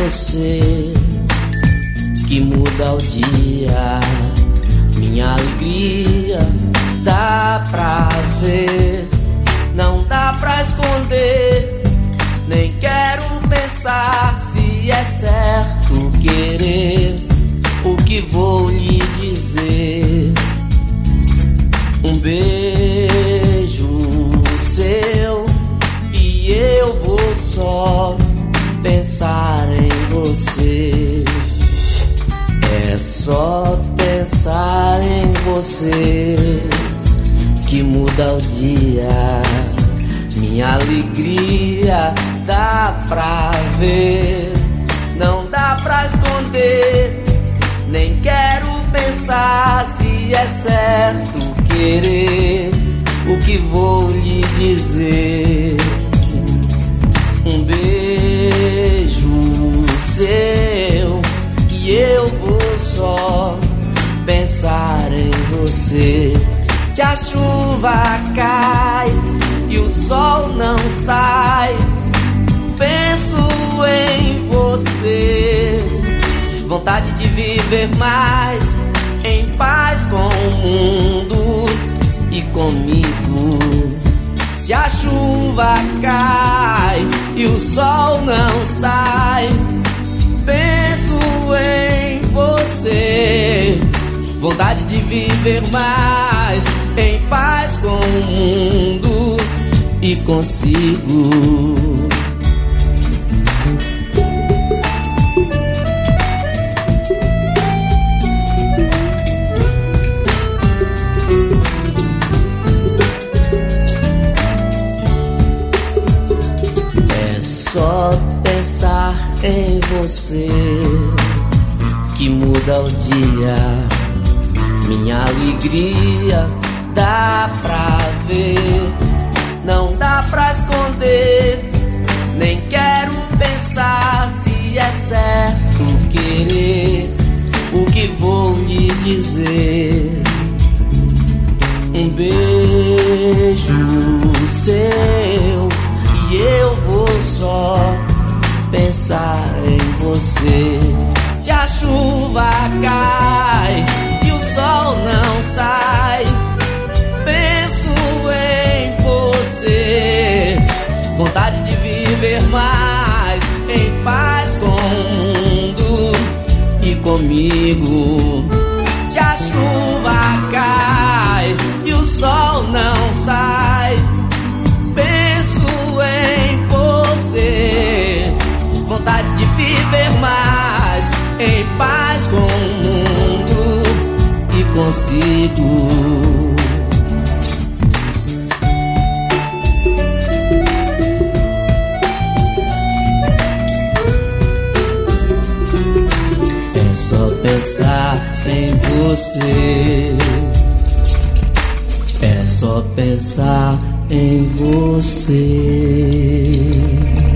você que muda o dia. Minha alegria dá pra ver, não dá pra esconder. Nem quero pensar se é certo querer o que vou lhe dizer. Um beijo seu e eu vou só pensar em você. É só pensar em você que muda o dia. Minha alegria dá pra ver, não dá pra esconder. Nem quero pensar se é certo querer o que vou lhe dizer. Um beijo seu e eu vou só pensar em você. Se a chuva cai e o sol não sai, penso em você. Vontade de viver mais em paz com o mundo e comigo. Se a chuva cai e o sol não sai, penso em você. Vontade de viver mais em paz com o mundo e consigo. É só pensar em você que muda o dia. Minha alegria dá pra ver, não dá pra esconder. Nem quero pensar se é certo querer o que vou lhe dizer. Um beijo seu e eu vou só pensar em você. Se a chuva cai e o sol não sai, penso em você. Vontade de viver mais em paz com o mundo e comigo. Se a chuva cai e o sol não sai, penso em você. Vontade de viver mais em paz com o mundo e consigo. É só pensar em você. É só pensar em você.